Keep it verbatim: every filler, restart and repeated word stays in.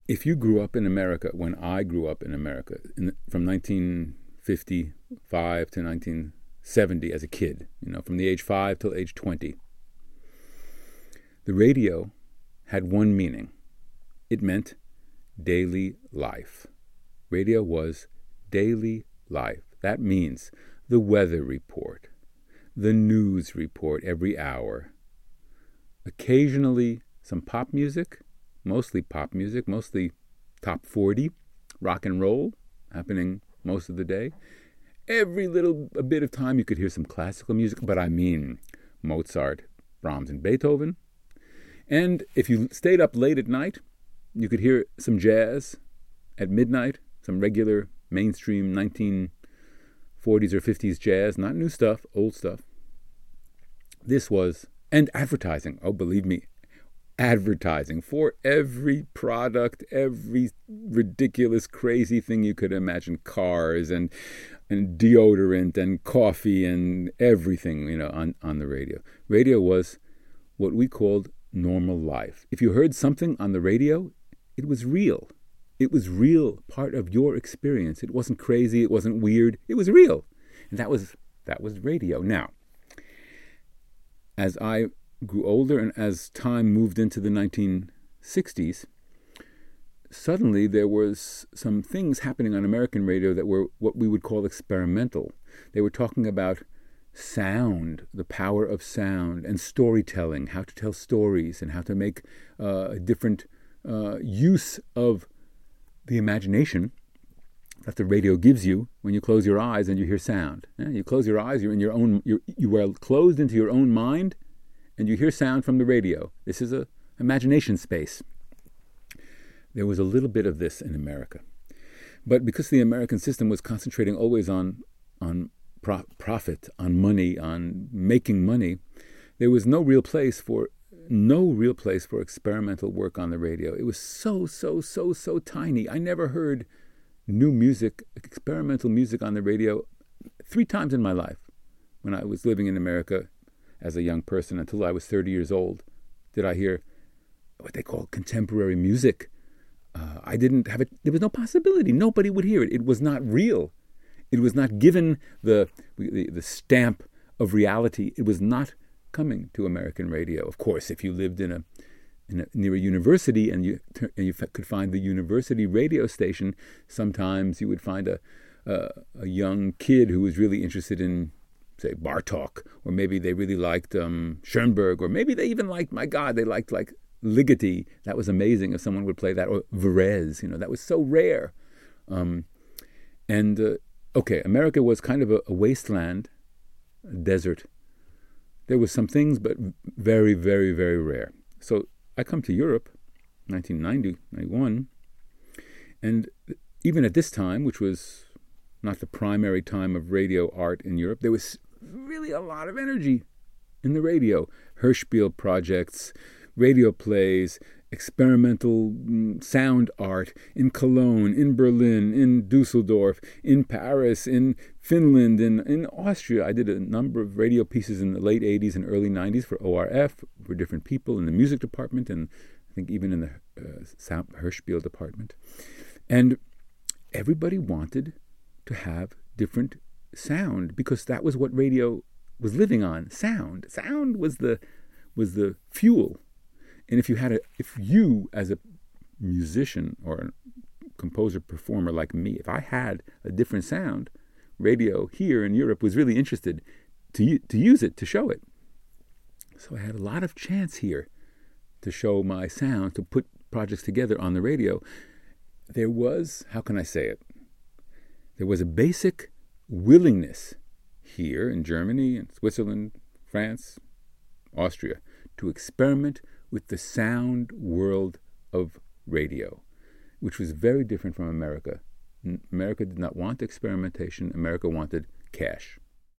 if you grew up in America, when I grew up in America, in the, from nineteen fifty-five to nineteen seventy as a kid, you know, from the age five till age twenty, the radio had one meaning. It meant daily life. Radio was daily life. That means the weather report, the news report every hour, occasionally some pop music, mostly pop music, mostly top forty, rock and roll, happening most of the day. Every little a bit of time you could hear some classical music, but I mean Mozart, Brahms, and Beethoven. And if you stayed up late at night, you could hear some jazz at midnight, some regular mainstream nineteen forties or fifties jazz, not new stuff, old stuff. This was, and advertising, oh, believe me, advertising for every product, every ridiculous, crazy thing you could imagine, cars and and deodorant and coffee and everything, you know, on, on the radio. Radio was what we called normal life. If you heard something on the radio, it was real. It was real, part of your experience. It wasn't crazy, it wasn't weird, it was real. And that was that was radio. Now, as I grew older and as time moved into the nineteen sixties, suddenly there was some things happening on American radio that were what we would call experimental. They were talking about sound, the power of sound, and storytelling, how to tell stories and how to make uh, a different uh, use of the imagination that the radio gives you when you close your eyes and you hear sound. Yeah, you close your eyes, you're in your own, you're, you are closed into your own mind, and you hear sound from the radio. This is a imagination space. There was a little bit of this in America. But because the American system was concentrating always on on pro- profit, on money, on making money, there was no real place for no real place for experimental work on the radio. It was so, so, so, so tiny. I never heard new music, experimental music on the radio three times in my life. When I was living in America as a young person until I was thirty years old, did I hear what they call contemporary music. Uh, I didn't have it. There was no possibility. Nobody would hear it. It was not real. It was not given the, the the stamp of reality. It was not coming to American radio. Of course, if you lived in a, in a near a university and you and you could find the university radio station, sometimes you would find a a, a young kid who was really interested in, say, Bartók, or maybe they really liked um, Schoenberg, or maybe they even liked, my God, they liked like Ligeti. That was amazing if someone would play that, or Varese. You know, that was so rare. Um, and uh, okay, America was kind of a, a wasteland, a desert. There was some things, but very, very, very rare. So I come to Europe, nineteen ninety, ninety-one, and even at this time, which was not the primary time of radio art in Europe, there was really a lot of energy in the radio. Hörspiel projects, radio plays, experimental sound art in Cologne, in Berlin, in Dusseldorf, in Paris, in Finland, in, in Austria. I did a number of radio pieces in the late eighties and early nineties for O R F, for different people in the music department, and I think even in the uh, sound Hörspiel department. And everybody wanted to have different sound, because that was what radio was living on. Sound. Sound was the was the fuel. And if you had a, if you as a musician or a composer performer like me, if I had a different sound, radio here in Europe was really interested to to use it, to show it. So I had a lot of chance here to show my sound, to put projects together on the radio. There was, how can I say it? There was a basic willingness here in Germany and Switzerland, France, Austria, to experiment with the sound world of radio, which was very different from America. America did not want experimentation. America wanted cash.